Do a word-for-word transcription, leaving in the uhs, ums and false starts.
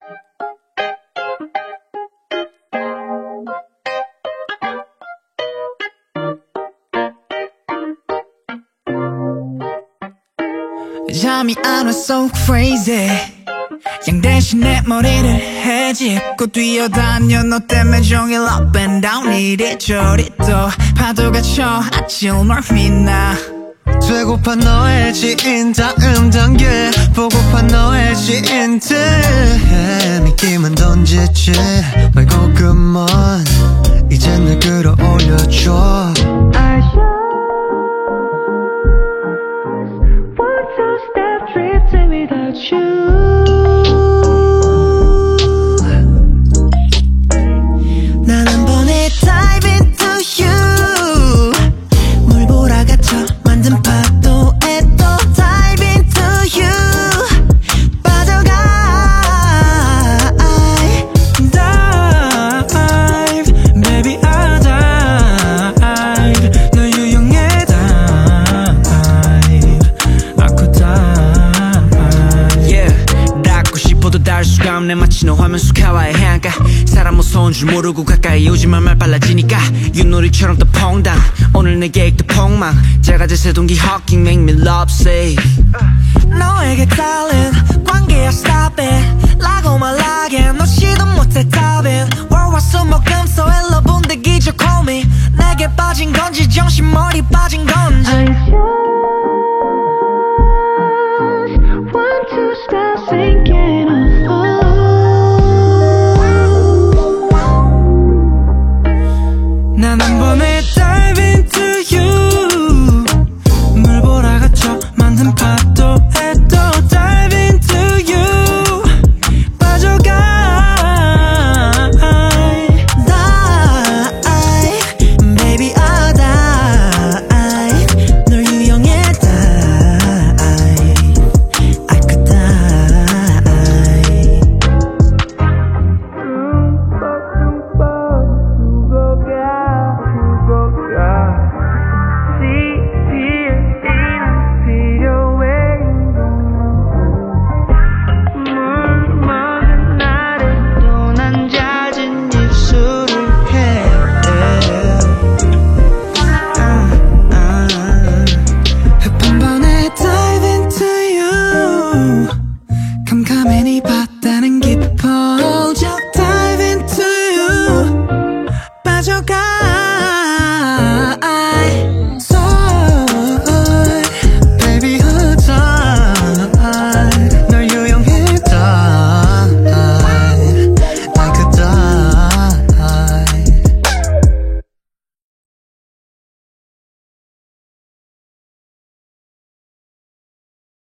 잠이 안 와 so crazy 양 대신 내 머리를 헤집고 뛰어다녀 너 때문에 종일 up and down 이리저리 또 파도가 쳐 아침을 빛나 되고파 너의 지인 다음 단계 보고파 너의 지인들 미끼만 던지지 말고 그만 이젠 날 끌어올려줘 난 한 번에 dive into you 물 몰아갇혀 만든 파도에 또 dive into you 빠져가 I dive baby I dive 널 유용해 dive 아쿠 dive yeah 닿고 싶어도 닿을 수가 없네 마치 너 화면 속 하와의 해안가 사람 무서운 줄 모르고 가까이 오지만 말 빨라지니까 윷놀이처럼 또 퐁당 오늘 내 계획도 폭망 제가제 세동기 hawking make me love safe 너에게 darling 관계야 stop it